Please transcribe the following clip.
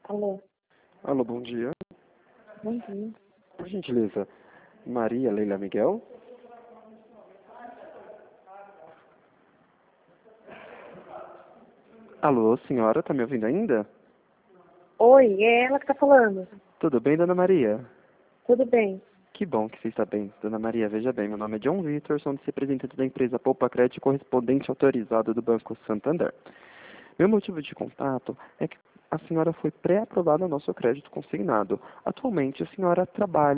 Alô, Alô, bom dia. bom dia. Por gentileza, Maria Leila Miguel? Alô, senhora, tá me ouvindo ainda? Oi, é ela que tá falando. Tudo bem, dona Maria? Tudo bem? Que bom que você está bem. Dona Maria, veja bem, meu nome é John Vitor, sou vice-presidente da empresa Poupa Crédito, correspondente autorizado do Banco Santander. Meu motivo de contato é que a senhora foi pré-aprovada no nosso crédito consignado. Atualmente, a senhora trabalha